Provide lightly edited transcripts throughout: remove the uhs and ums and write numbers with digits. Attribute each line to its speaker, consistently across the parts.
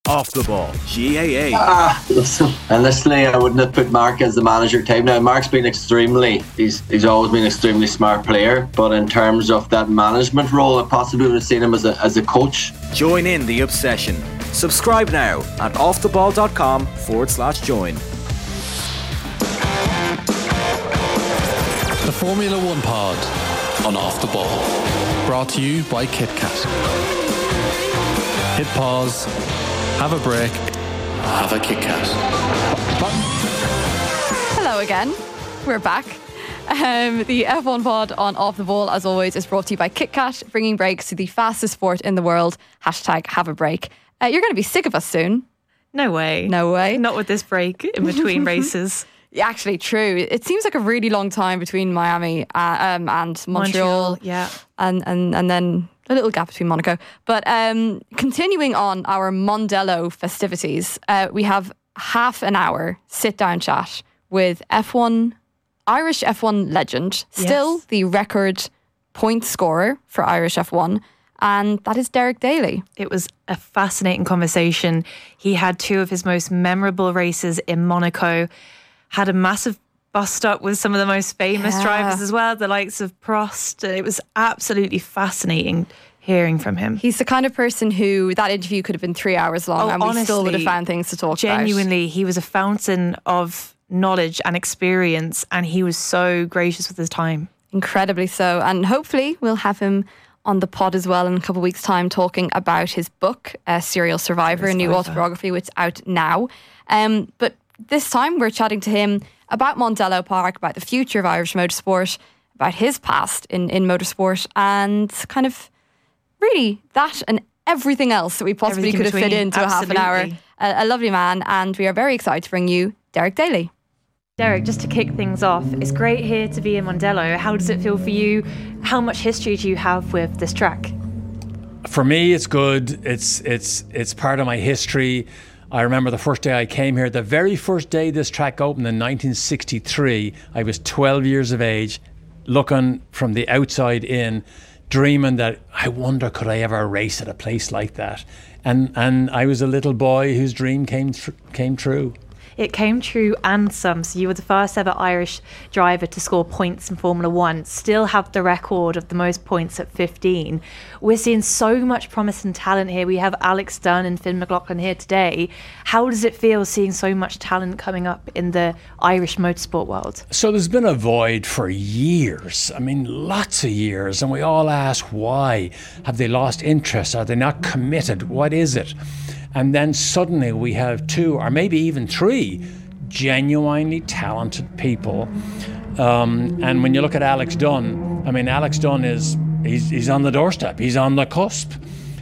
Speaker 1: Off the Ball, GAA.
Speaker 2: Listen, initially I wouldn't have put Mark as the manager type. Now Mark's been he's always been an extremely smart player, but in terms of that management role, I possibly would have seen him as a coach.
Speaker 1: Join in the obsession. Subscribe now at offtheball.com/join.
Speaker 3: The Formula One pod on Off the Ball, brought to you by KitKat. Hit pause, have a break, have a KitKat.
Speaker 4: Hello again, we're back. The F1 pod on Off the Ball, as always, is brought to you by KitKat, bringing breaks to the fastest sport in the world. #have a break. You're going to be sick of us soon.
Speaker 5: No way.
Speaker 4: No way.
Speaker 5: Not with this break in between races.
Speaker 4: Yeah, actually, true. It seems like a really long time between Miami and Montreal.
Speaker 5: Yeah.
Speaker 4: And then a little gap between Monaco. But continuing on our Mondello festivities, we have half an hour sit-down chat with Irish F1 legend, still the record point scorer for Irish F1, and that is Derek Daly.
Speaker 5: It was a fascinating conversation. He had two of his most memorable races in Monaco, had a massive bust-up with some of the most famous drivers as well, the likes of Prost. It was absolutely fascinating hearing from him.
Speaker 4: He's the kind of person who that interview could have been 3 hours long and
Speaker 5: honestly,
Speaker 4: we still would have found things to talk
Speaker 5: genuinely, he was a fountain of knowledge and experience, and he was so gracious with his time.
Speaker 4: Incredibly so. And hopefully we'll have him on the pod as well in a couple of weeks' time, talking about his book, Serial Survivor, a new autobiography, which is out now. But this time we're chatting to him about Mondello Park, about the future of Irish motorsport, about his past in motorsport, and kind of really that and everything else that we possibly could have fit into a half an hour. A lovely man, and we are very excited to bring you Derek Daly.
Speaker 5: Derek, just to kick things off, it's great here to be in Mondello. How does it feel for you? How much history do you have with this track?
Speaker 6: For me, it's good. It's part of my history. I remember the first day I came here, the very first day this track opened in 1963. I was 12 years of age, looking from the outside in, dreaming that I wonder could I ever race at a place like that. And I was a little boy whose dream came true.
Speaker 5: It came true and some. So you were the first ever Irish driver to score points in Formula One, still have the record of the most points at 15. We're seeing so much promise and talent here. We have Alex Dunn and Finn McLaughlin here today. How does it feel seeing so much talent coming up in the Irish motorsport world?
Speaker 6: So there's been a void for years. I mean, lots of years. And we all ask why. Have they lost interest? Are they not committed? What is it? And then suddenly we have two or maybe even three genuinely talented people. And when you look at Alex Dunn, I mean, Alex Dunn he's on the doorstep. He's on the cusp.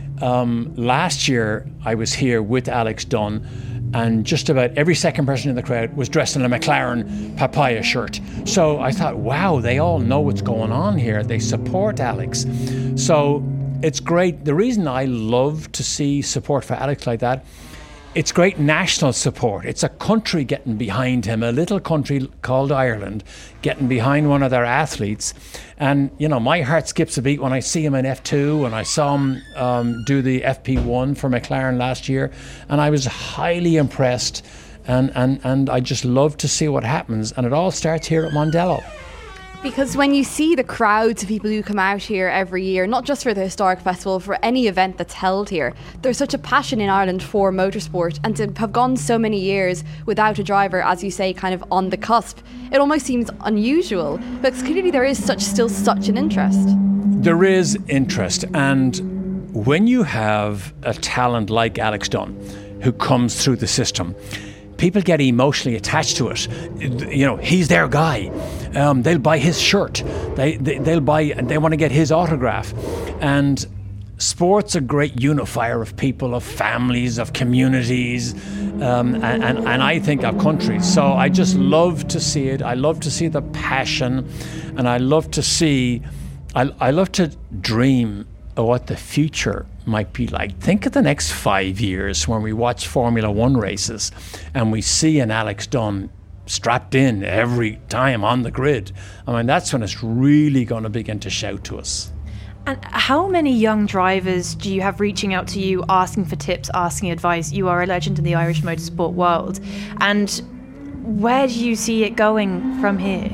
Speaker 6: Last year I was here with Alex Dunn, and just about every second person in the crowd was dressed in a McLaren papaya shirt. So I thought, wow, they all know what's going on here. They support Alex. So it's great. The reason I love to see support for Alex like that, it's great national support. It's a country getting behind him, a little country called Ireland getting behind one of their athletes. And, you know, my heart skips a beat when I see him in F2, and I saw him do the FP1 for McLaren last year, and I was highly impressed. And I just love to see what happens. And it all starts here at Mondello.
Speaker 4: Because when you see the crowds of people who come out here every year, not just for the historic festival, for any event that's held here, there's such a passion in Ireland for motorsport, and to have gone so many years without a driver, as you say, kind of on the cusp, it almost seems unusual, but clearly there is still such an interest.
Speaker 6: There is interest, and when you have a talent like Alex Dunn who comes through the system, people get emotionally attached to it. You know, he's their guy. They'll buy his shirt. They'll buy. They want to get his autograph. And sport's a great unifier of people, of families, of communities, and I think of countries. So I just love to see it. I love to see the passion, and I love to see. I love to dream of what the future might be like. Think of the next 5 years when we watch Formula One races and we see an Alex Dunn strapped in every time on the grid. I mean, that's when it's really going to begin to shout to us.
Speaker 5: And how many young drivers do you have reaching out to you, asking for tips, asking advice? You are a legend in the Irish motorsport world. And where do you see it going from here?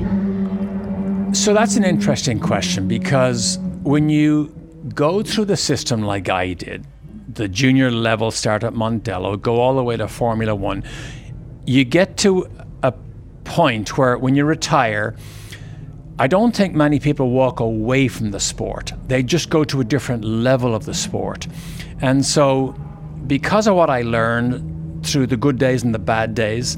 Speaker 6: So that's an interesting question, because when you go through the system like I did, the junior level start at Mondello, go all the way to Formula One, you get to a point where when you retire, I don't think many people walk away from the sport. They just go to a different level of the sport. And so because of what I learned through the good days and the bad days,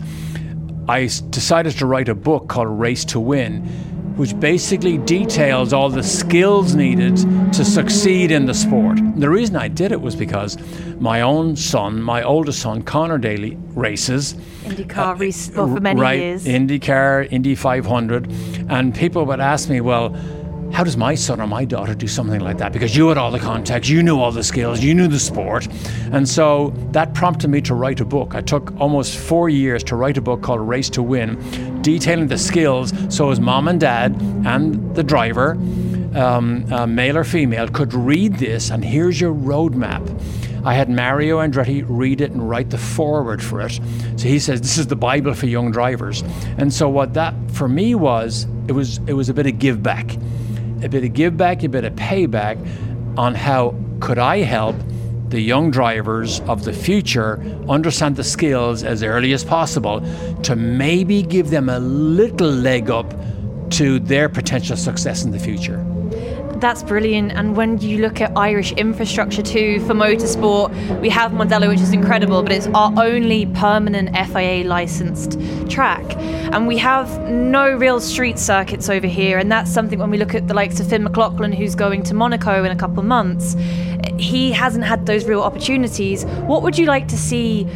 Speaker 6: I decided to write a book called Race to Win, which basically details all the skills needed to succeed in the sport. The reason I did it was because my own son, my oldest son, Connor Daly, races.
Speaker 5: IndyCar race for many years.
Speaker 6: IndyCar, Indy 500. And people would ask me, well, how does my son or my daughter do something like that? Because you had all the contacts, you knew all the skills, you knew the sport. And so that prompted me to write a book. I took almost 4 years to write a book called Race to Win, detailing the skills so as mom and dad and the driver, male or female, could read this, and here's your roadmap. I had Mario Andretti read it and write the foreword for it. So he says, this is the Bible for young drivers. And so what that for me was, it was a bit of give back. A bit of give back, a bit of payback on how could I help the young drivers of the future understand the skills as early as possible to maybe give them a little leg up to their potential success in the future.
Speaker 5: That's brilliant. And when you look at Irish infrastructure too for motorsport, we have Mondello, which is incredible, but it's our only permanent FIA licensed track. And we have no real street circuits over here. And that's something when we look at the likes of Finn McLaughlin, who's going to Monaco in a couple of months, he hasn't had those real opportunities. What would you like to see,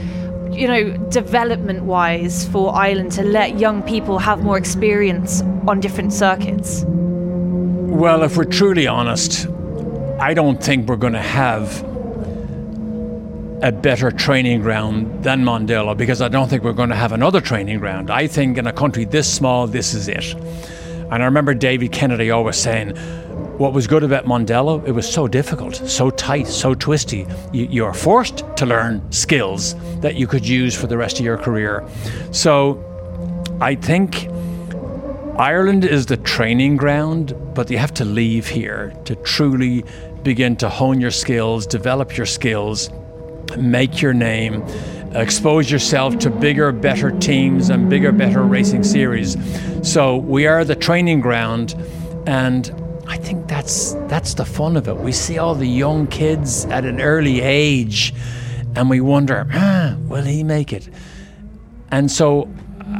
Speaker 5: development wise for Ireland to let young people have more experience on different circuits?
Speaker 6: Well, if we're truly honest, I don't think we're going to have a better training ground than Mondello, because I don't think we're going to have another training ground. I think in a country this small, this is it. And I remember David Kennedy always saying, what was good about Mondello, it was so difficult, so tight, so twisty. You are forced to learn skills that you could use for the rest of your career. So I think Ireland is the training ground, but you have to leave here to truly begin to hone your skills, develop your skills, make your name, expose yourself to bigger, better teams and bigger, better racing series. So we are the training ground, and I think that's the fun of it. We see all the young kids at an early age, and we wonder, will he make it? And so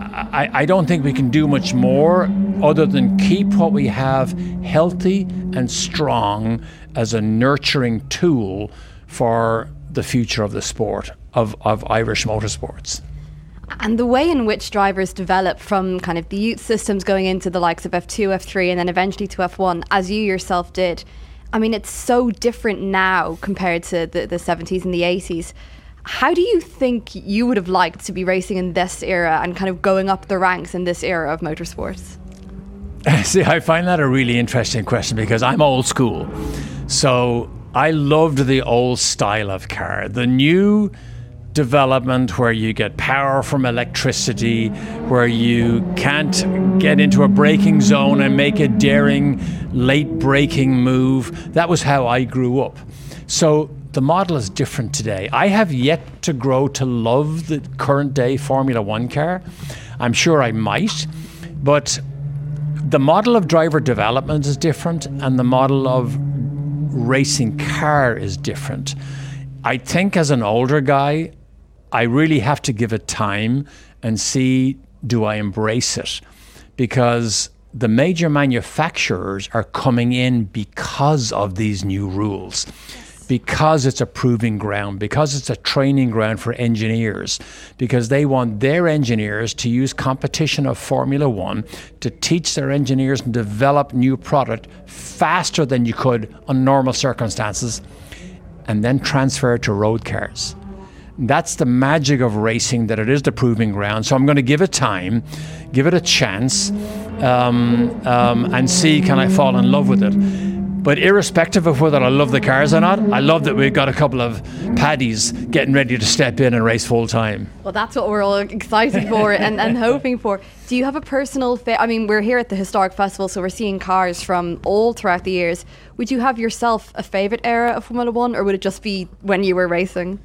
Speaker 6: I don't think we can do much more other than keep what we have healthy and strong as a nurturing tool for the future of the sport, of Irish motorsports.
Speaker 4: And the way in which drivers develop from kind of the youth systems going into the likes of F2, F3, and then eventually to F1, as you yourself did, I mean, it's so different now compared to the 70s and the 80s. How do you think you would have liked to be racing in this era and kind of going up the ranks in this era of motorsports?
Speaker 6: See, I find that a really interesting question, because I'm old school. So I loved the old style of car. The new development where you get power from electricity, where you can't get into a braking zone and make a daring late braking move. That was how I grew up. So the model is different today. I have yet to grow to love the current day Formula One car. I'm sure I might, but the model of driver development is different, and the model of racing car is different. I think as an older guy, I really have to give it time and see, do I embrace it? Because the major manufacturers are coming in because of these new rules, because it's a proving ground, because it's a training ground for engineers, because they want their engineers to use competition of Formula One to teach their engineers and develop new product faster than you could on normal circumstances, and then transfer it to road cars. That's the magic of racing, that it is the proving ground. So I'm going to give it time, give it a chance, and see, can I fall in love with it? But irrespective of whether I love the cars or not, I love that we've got a couple of paddies getting ready to step in and race full time.
Speaker 4: Well, that's what we're all excited for and hoping for. Do you have a personal I mean, we're here at the Historic Festival, so we're seeing cars from all throughout the years. Would you have yourself a favourite era of Formula One, or would it just be when you were racing?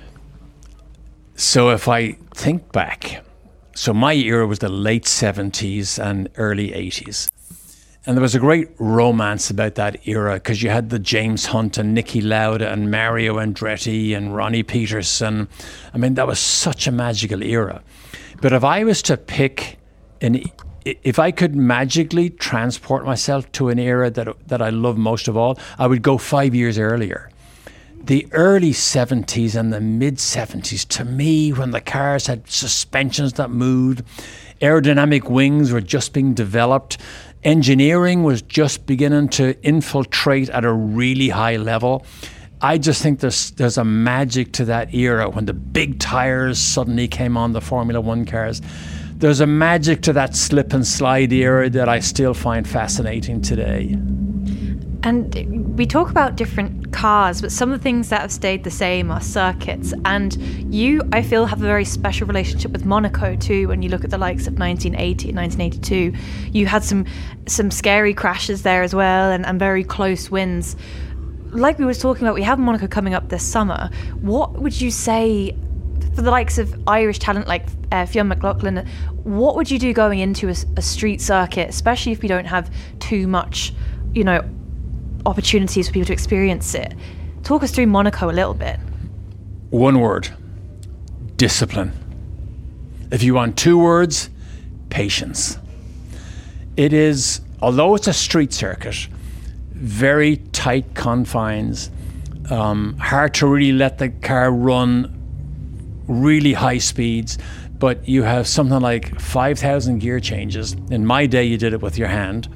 Speaker 6: So if I think back, so my era was the late 70s and early 80s. And there was a great romance about that era because you had the James Hunt and Niki Lauda and Mario Andretti and Ronnie Peterson. I mean, that was such a magical era. But if I was to pick, if I could magically transport myself to an era that I love most of all, I would go 5 years earlier. The early 70s and the mid 70s, to me, when the cars had suspensions that moved, aerodynamic wings were just being developed, engineering was just beginning to infiltrate at a really high level. I just think there's a magic to that era when the big tires suddenly came on the Formula One cars. There's a magic to that slip and slide era that I still find fascinating today.
Speaker 5: And we talk about different cars, but some of the things that have stayed the same are circuits. And you, I feel, have a very special relationship with Monaco too. When you look at the likes of 1980 and 1982, you had some scary crashes there as well, and very close wins. Like we were talking about, we have Monaco coming up this summer. What would you say for the likes of Irish talent like Fionn McLaughlin? What would you do going into a street circuit, especially if we don't have too much, opportunities for people to experience it? Talk us through Monaco a little bit.
Speaker 6: One word: discipline. If you want 2 words, patience. It is, although it's a street circuit, very tight confines, hard to really let the car run really high speeds, but you have something like 5,000 gear changes. In my day, you did it with your hand.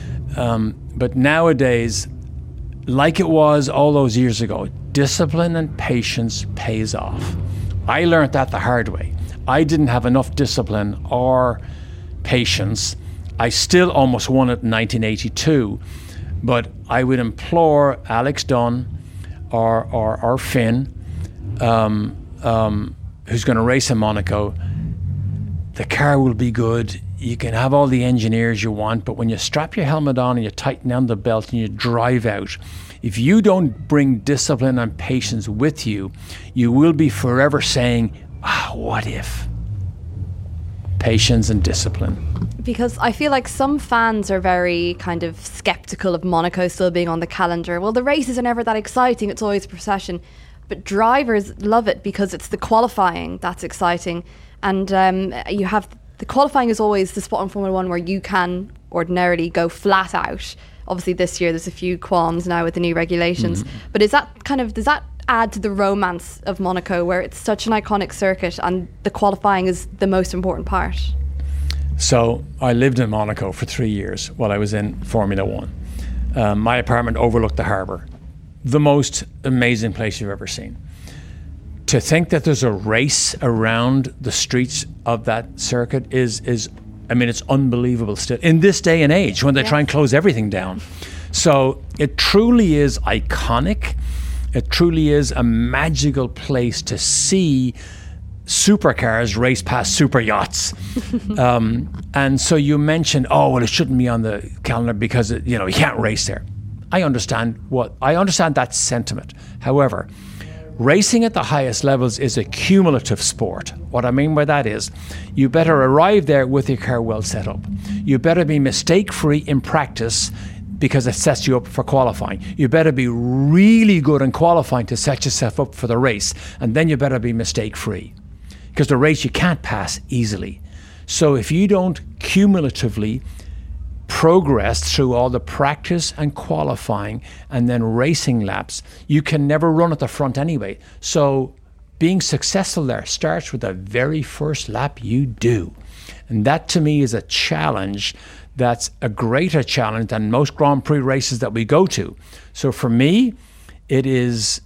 Speaker 6: But nowadays, like it was all those years ago, discipline and patience pays off. I learned that the hard way. I didn't have enough discipline or patience. I still almost won it in 1982, but I would implore Alex Dunn or Finn, who's going to race in Monaco, the car will be good. You can have all the engineers you want, but when you strap your helmet on and you tighten down the belt and you drive out, if you don't bring discipline and patience with you, you will be forever saying, what if? Patience and discipline.
Speaker 4: Because I feel like some fans are very kind of skeptical of Monaco still being on the calendar. Well, the races are never that exciting. It's always a procession. But drivers love it because it's the qualifying that's exciting. And you have the qualifying is always the spot in Formula One where you can ordinarily go flat out. Obviously this year there's a few qualms now with the new regulations. But does that add to the romance of Monaco, where it's such an iconic circuit and the qualifying is the most important part?
Speaker 6: So I lived in Monaco for 3 years while I was in Formula One. My apartment overlooked the harbour. The most amazing place you've ever seen. To think that there's a race around the streets of that circuit is it's unbelievable still in this day and age when they try and close everything down. So it truly is iconic. It truly is a magical place to see supercars race past super yachts. And so you mentioned, it shouldn't be on the calendar because you can't race there. I understand that sentiment. However, racing at the highest levels is a cumulative sport. What I mean by that is you better arrive there with your car well set up. You better be mistake-free in practice because it sets you up for qualifying. You better be really good in qualifying to set yourself up for the race. And then you better be mistake-free because the race you can't pass easily. So if you don't cumulatively progress through all the practice and qualifying and then racing laps, you can never run at the front anyway. So being successful there starts with the very first lap you do. And that to me is a challenge that's a greater challenge than most Grand Prix races that we go to. So for me, it is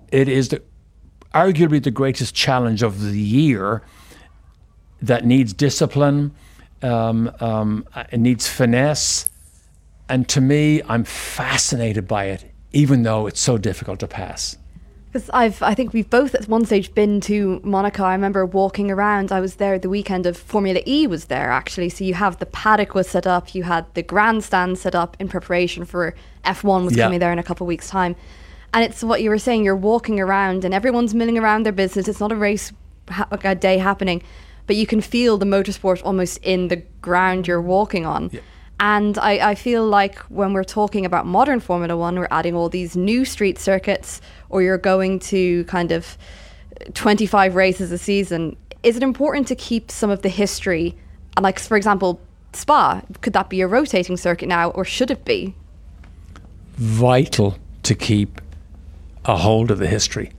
Speaker 6: arguably the greatest challenge of the year that needs discipline. It needs finesse, And to me, I'm fascinated by it, even though it's so difficult to pass.
Speaker 4: Because I think we've both at one stage been to Monaco. I remember walking around. I was there the weekend of Formula E was there, actually. So you have the paddock was set up. You had the grandstand set up in preparation for F1 was coming there in a couple of weeks' time. And it's what you were saying. You're walking around and everyone's milling around their business. It's not a race, a day happening. But you can feel the motorsport almost in the ground you're walking on. Yeah. And I feel like when we're talking about modern Formula One, we're adding all these new street circuits, or you're going to kind of 25 races a season. Is it important to keep some of the history? And like, for example, Spa, could that be a rotating circuit now, or should it be?
Speaker 6: Vital to keep a hold of the history.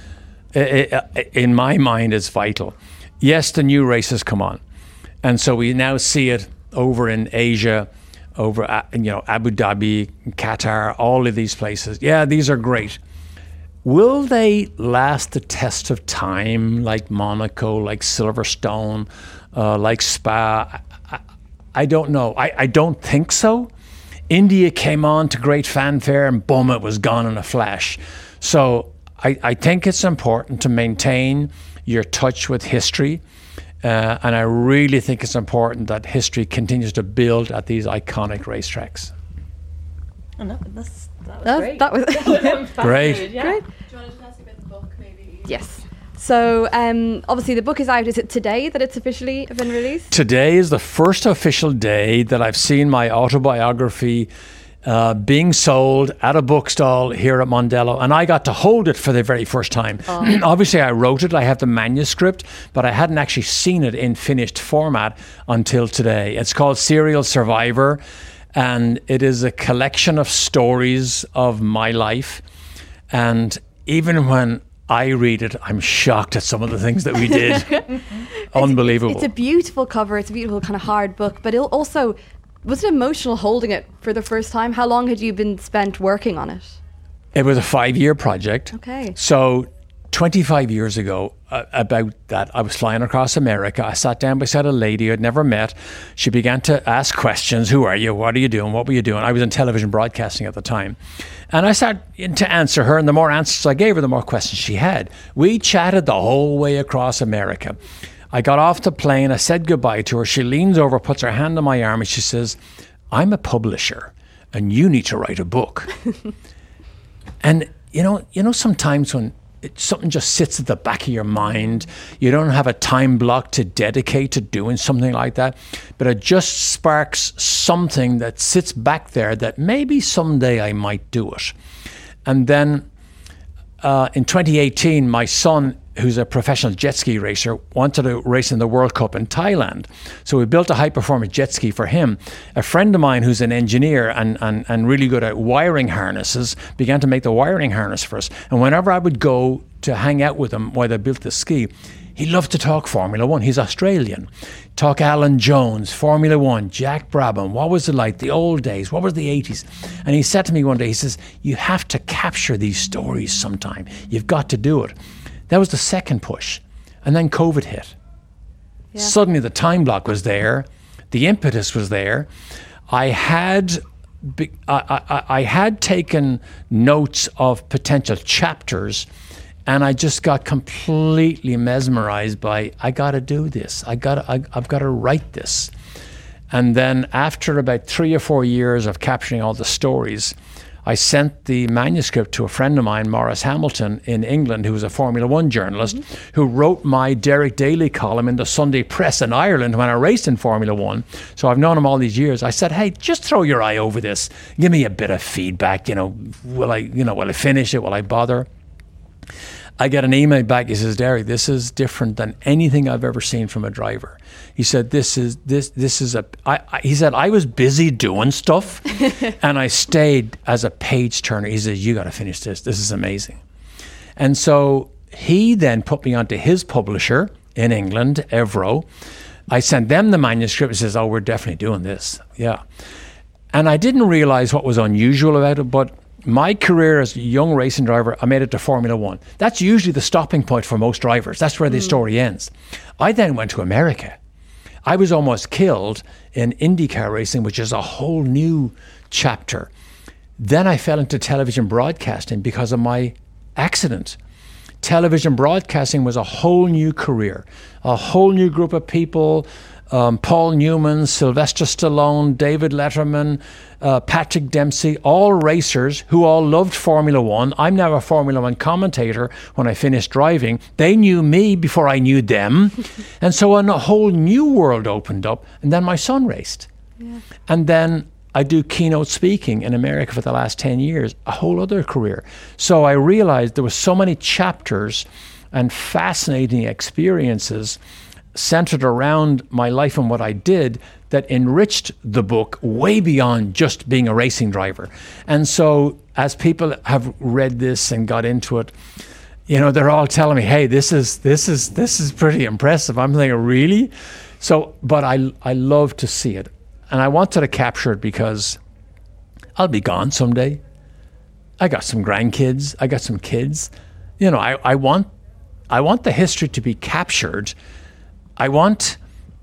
Speaker 6: In my mind, it's vital. Yes, the new races come on. And so we now see it over in Asia, over Abu Dhabi, Qatar, all of these places. Yeah, these are great. Will they last the test of time like Monaco, like Silverstone, like Spa? I don't know. I don't think so. India came on to great fanfare and boom, it was gone in a flash. So I think it's important to maintain your touch with history. And I really think it's important that history continues to build at these iconic racetracks.
Speaker 5: Oh, no, that was great.
Speaker 4: That was
Speaker 6: great.
Speaker 5: Yeah.
Speaker 4: Great.
Speaker 7: Do you want to just ask about the book, maybe?
Speaker 4: Yes. So obviously the book is out. Is it today that it's officially been released?
Speaker 6: Today is the first official day that I've seen my autobiography being sold at a bookstall here at Mondello, and I got to hold it for the very first time. Obviously I wrote it, I have the manuscript, but I hadn't actually seen it in finished format until today. It's called Serial Survivor, and it is a collection of stories of my life. And even when I read it, I'm shocked at some of the things that we did. Unbelievable.
Speaker 4: It's a beautiful cover. It's a beautiful kind of hard book, but it'll also... Was it emotional holding it for the first time? How long had you been spent working on it?
Speaker 6: It was a 5-year project.
Speaker 4: Okay.
Speaker 6: So 25 years ago, about that, I was flying across America. I sat down beside a lady I'd never met. She began to ask questions. Who are you? What are you doing? What were you doing? I was in television broadcasting at the time. And I started to answer her, and the more answers I gave her, the more questions she had. We chatted the whole way across America. I got off the plane, I said goodbye to her. She leans over, puts her hand on my arm, and she says, I'm a publisher, and you need to write a book. And you know, sometimes when something just sits at the back of your mind, you don't have a time block to dedicate to doing something like that, but it just sparks something that sits back there that maybe someday I might do it. And then in 2018, my son, who's a professional jet ski racer, wanted to race in the World Cup in Thailand. So we built a high-performance jet ski for him. A friend of mine who's an engineer and really good at wiring harnesses began to make the wiring harness for us. And whenever I would go to hang out with him while they built the ski, he loved to talk Formula One. He's Australian. Talk Alan Jones, Formula One, Jack Brabham. What was it like? The old days. What was the 80s? And he said to me one day, he says, you have to capture these stories sometime. You've got to do it. That was the second push. And then COVID hit. Yeah. Suddenly the time block was there. The impetus was there. I had taken notes of potential chapters, and I just got completely mesmerized by, I got to do this. I've got to write this. And then after about 3 or 4 years of capturing all the stories, I sent the manuscript to a friend of mine, Maurice Hamilton, in England, who was a Formula One journalist, who wrote my Derek Daly column in the Sunday Press in Ireland when I raced in Formula One. So I've known him all these years. I said, hey, just throw your eye over this. Give me a bit of feedback. Will I finish it? Will I bother? I get an email back. He says, Derek, this is different than anything I've ever seen from a driver. He said, he said, I was busy doing stuff and I stayed as a page turner. He says, you got to finish this. This is amazing. And so he then put me onto his publisher in England, Evro. I sent them the manuscript. He says, oh, we're definitely doing this. Yeah. And I didn't realize what was unusual about it, but my career as a young racing driver, I made it to Formula One. That's usually the stopping point for most drivers. That's where the story ends. I then went to America. I was almost killed in IndyCar racing, which is a whole new chapter. Then I fell into television broadcasting because of my accident. Television broadcasting was a whole new career, a whole new group of people. Paul Newman, Sylvester Stallone, David Letterman, Patrick Dempsey, all racers who all loved Formula One. I'm now a Formula One commentator when I finished driving. They knew me before I knew them. And so a whole new world opened up. And then my son raced. Yeah. And then I do keynote speaking in America for the last 10 years, a whole other career. So I realized there were so many chapters and fascinating experiences centered around my life and what I did that enriched the book way beyond just being a racing driver. And so as people have read this and got into it, you know, they're all telling me, hey, this is pretty impressive. I'm thinking, really? So, but I love to see it. And I wanted to capture it because I'll be gone someday. I got some grandkids. I got some kids. You know, I want the history to be captured. I want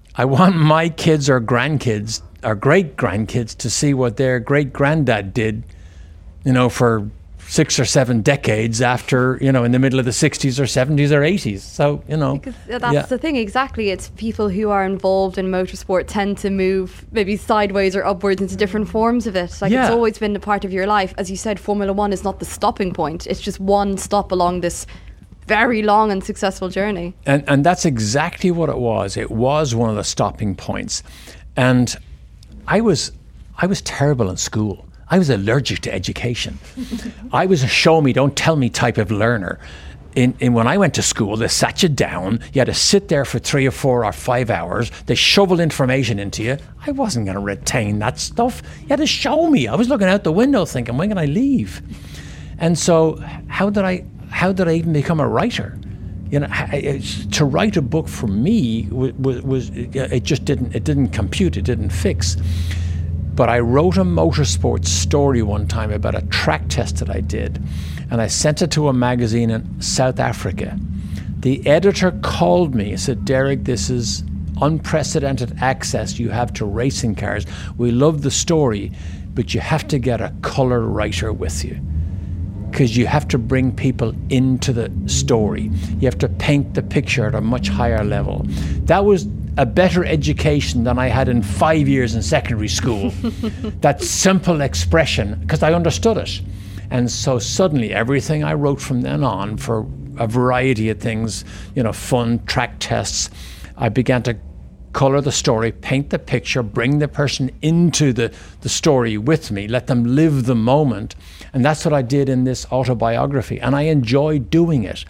Speaker 6: my kids or grandkids or great grandkids to see what their great granddad did, you know, for 6 or 7 decades after, you know, in the middle of the 60s or 70s or 80s. So, you know.
Speaker 4: Because that's the thing, exactly. It's people who are involved in motorsport tend to move maybe sideways or upwards into different forms of it. Like it's always been a part of your life. As you said, Formula One is not the stopping point. It's just one stop along this very long and successful journey.
Speaker 6: And that's exactly what it was. It was one of the stopping points. And I was terrible in school. I was allergic to education. I was a show me, don't tell me type of learner. When I went to school, they sat you down. You had to sit there for 3 or 4 or 5 hours. They shoveled information into you. I wasn't going to retain that stuff. You had to show me. I was looking out the window thinking, when can I leave? And so how did I even become a writer? You know, to write a book for me was it didn't compute, it didn't fix. But I wrote a motorsports story one time about a track test that I did, and I sent it to a magazine in South Africa. The editor called me and said, Derek, this is unprecedented access you have to racing cars. We love the story, but you have to get a color writer with you, because you have to bring people into the story. You have to paint the picture at a much higher level. That was a better education than I had in 5 years in secondary school. That simple expression, because I understood it. And so suddenly everything I wrote from then on for a variety of things, you know, fun track tests, I began to color the story, paint the picture, bring the person into the story with me, let them live the moment. And that's what I did in this autobiography. And I enjoy doing it.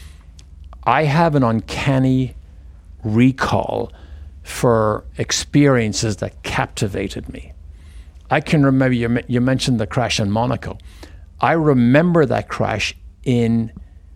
Speaker 6: I have an uncanny recall for experiences that captivated me. I can remember, you mentioned the crash in Monaco. I remember that crash in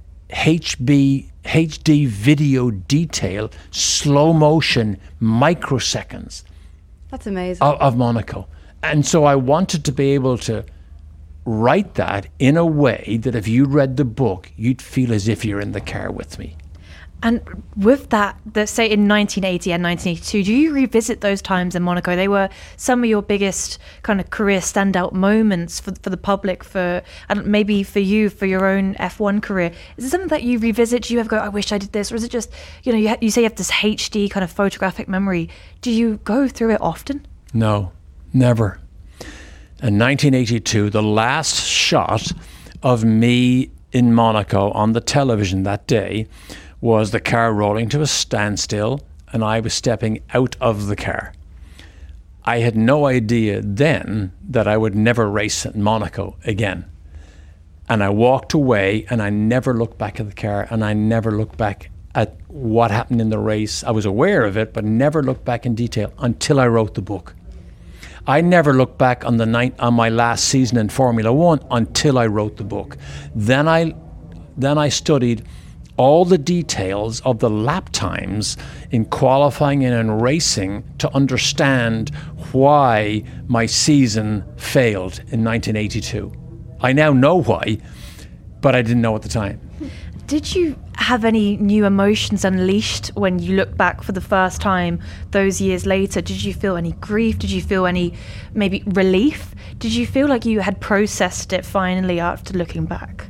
Speaker 6: HD video detail, slow motion, microseconds.
Speaker 4: That's amazing.
Speaker 6: Of Monaco. And so I wanted to be able to write that in a way that if you read the book, you'd feel as if you're in the car with me.
Speaker 5: And with that, say in 1980 and 1982, do you revisit those times in Monaco? They were some of your biggest kind of career standout moments for the public, and maybe for you, for your own F1 career. Is it something that you revisit? Do you ever go, I wish I did this? Or is it just, you know, you say you have this HD kind of photographic memory. Do you go through it often?
Speaker 6: No, never. In 1982, the last shot of me in Monaco on the television that day was the car rolling to a standstill and I was stepping out of the car. I had no idea then that I would never race in Monaco again. And I walked away and I never looked back at the car and I never looked back at what happened in the race. I was aware of it, but never looked back in detail until I wrote the book. I never looked back on my last season in Formula One until I wrote the book. Then I studied all the details of the lap times in qualifying and in racing to understand why my season failed in 1982. I now know why, but I didn't know at the time.
Speaker 5: Did you have any new emotions unleashed when you look back for the first time those years later? Did you feel any grief? Did you feel any maybe relief? Did you feel like you had processed it finally after looking back?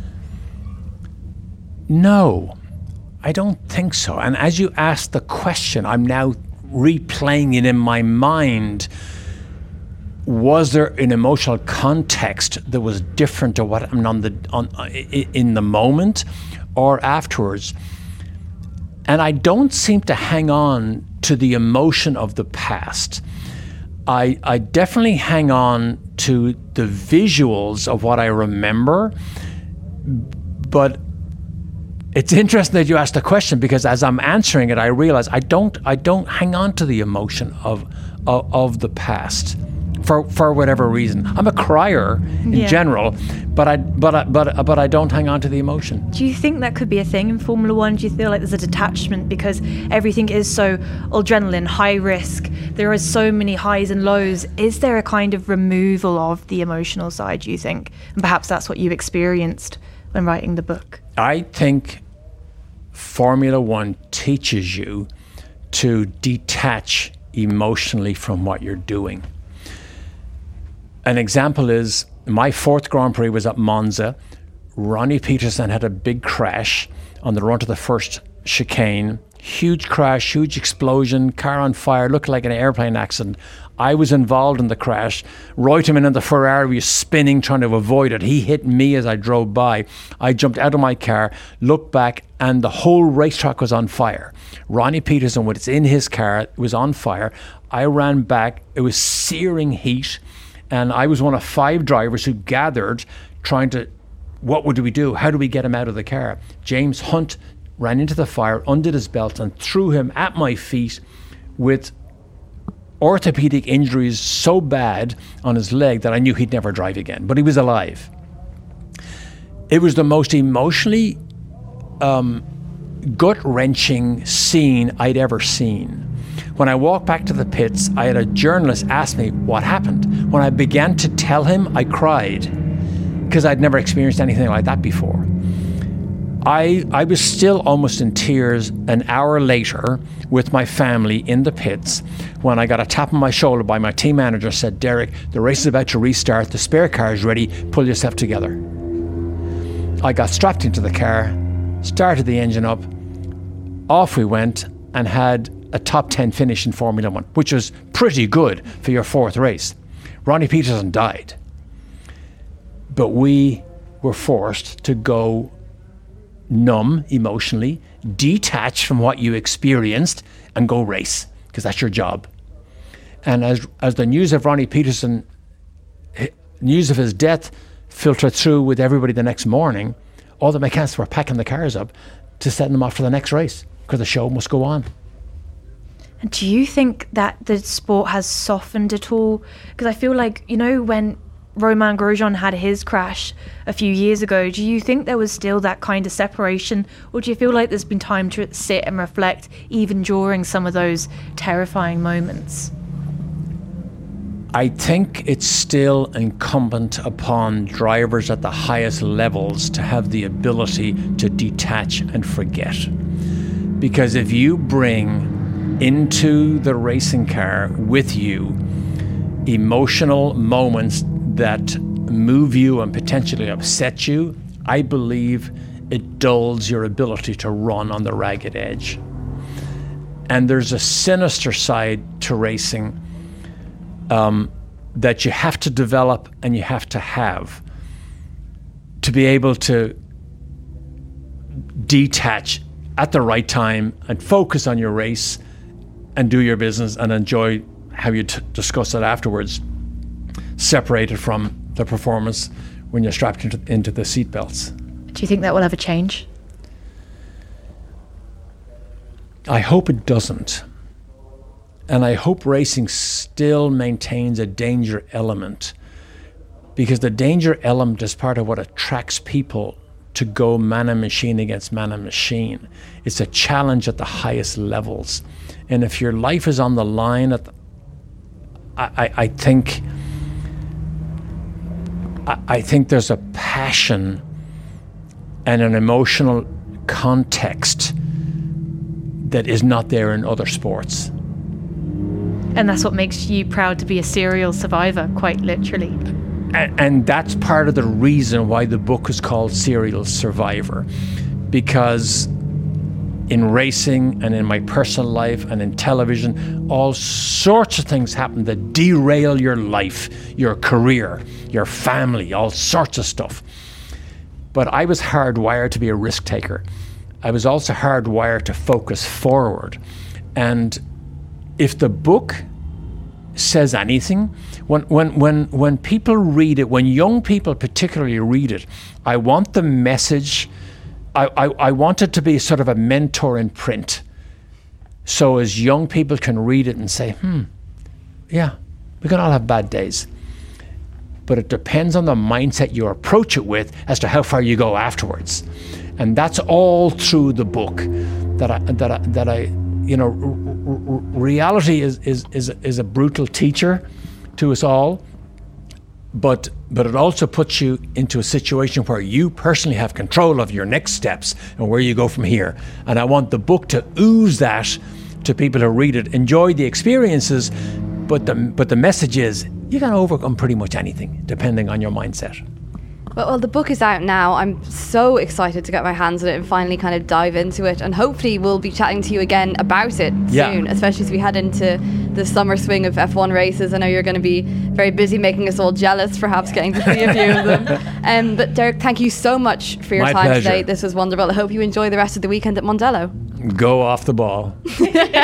Speaker 6: No, I don't think so. And as you asked the question, I'm now replaying it in my mind. Was there an emotional context that was different to what I'm in the moment or afterwards? And I don't seem to hang on to the emotion of the past. I definitely hang on to the visuals of what I remember, but it's interesting that you asked the question, because as I'm answering it, I realize I don't hang on to the emotion of the past. For whatever reason, I'm a crier in general, but I don't hang on to the emotion.
Speaker 5: Do you think that could be a thing in Formula One? Do you feel like there's a detachment because everything is so adrenaline, high risk? There are so many highs and lows. Is there a kind of removal of the emotional side, do you think? And perhaps that's what you experienced when writing the book.
Speaker 6: I think Formula One teaches you to detach emotionally from what you're doing. An example is my fourth Grand Prix was at Monza. Ronnie Peterson had a big crash on the run to the first chicane. Huge crash, huge explosion, car on fire, looked like an airplane accident. I was involved in the crash. Reutemann in the Ferrari was spinning, trying to avoid it. He hit me as I drove by. I jumped out of my car, looked back, and the whole racetrack was on fire. Ronnie Peterson, what's in his car, was on fire. I ran back. It was searing heat. And I was one of 5 drivers who gathered trying to, what would we do? How do we get him out of the car? James Hunt ran into the fire, undid his belt, and threw him at my feet with orthopedic injuries so bad on his leg that I knew he'd never drive again. But he was alive. It was the most emotionally gut-wrenching scene I'd ever seen. When I walked back to the pits, I had a journalist ask me what happened. When I began to tell him, I cried because I'd never experienced anything like that before. I was still almost in tears an hour later with my family in the pits when I got a tap on my shoulder by my team manager, said, "Derek, the race is about to restart. The spare car is ready. Pull yourself together." I got strapped into the car, started the engine up, off we went, and had a top 10 finish in Formula One, which was pretty good for your 4th race. Ronnie Peterson died. But we were forced to go numb emotionally, detach from what you experienced, and go race, because that's your job. And as the news of Ronnie Peterson, news of his death filtered through with everybody the next morning, all the mechanics were packing the cars up to send them off for the next race, because the show must go on.
Speaker 5: And do you think that the sport has softened at all? Because I feel like, when Romain Grosjean had his crash a few years ago, do you think there was still that kind of separation? Or do you feel like there's been time to sit and reflect even during some of those terrifying moments?
Speaker 6: I think it's still incumbent upon drivers at the highest levels to have the ability to detach and forget. Because if you bring into the racing car with you emotional moments that move you and potentially upset you, I believe it dulls your ability to run on the ragged edge. And there's a sinister side to racing that you have to develop and you have to be able to detach at the right time and focus on your race and do your business and enjoy how you discuss it afterwards, separated from the performance when you're strapped into the seatbelts.
Speaker 5: Do you think that will ever change?
Speaker 6: I hope it doesn't. And I hope racing still maintains a danger element, because the danger element is part of what attracts people to go man and machine against man and machine. It's a challenge at the highest levels. And if your life is on the line, I think there's a passion and an emotional context that is not there in other sports.
Speaker 5: And that's what makes you proud to be a serial survivor, quite literally.
Speaker 6: And that's part of the reason why the book is called Serial Survivor, because in racing and in my personal life and in television, all sorts of things happen that derail your life, your career, your family, all sorts of stuff. But I was hardwired to be a risk taker. I was also hardwired to focus forward. And if the book says anything, when people read it, when young people particularly read it, I want the message, I want it to be sort of a mentor in print. So as young people can read it and say, yeah, we can all have bad days. But it depends on the mindset you approach it with as to how far you go afterwards. And that's all through the book that I you know, reality is a brutal teacher to us all, but it also puts you into a situation where you personally have control of your next steps and where you go from here. And I want the book to ooze that to people who read it. Enjoy the experiences, but the message is you can overcome pretty much anything depending on your mindset.
Speaker 4: Well, the book is out now. I'm so excited to get my hands on it and finally kind of dive into it. And hopefully we'll be chatting to you again about it soon, especially as we head into the summer swing of F1 races. I know you're going to be very busy making us all jealous, perhaps getting to see a few of them. But Derek, thank you so much for your time today. This was wonderful. I hope you enjoy the rest of the weekend at Mondello.
Speaker 6: Go off the ball.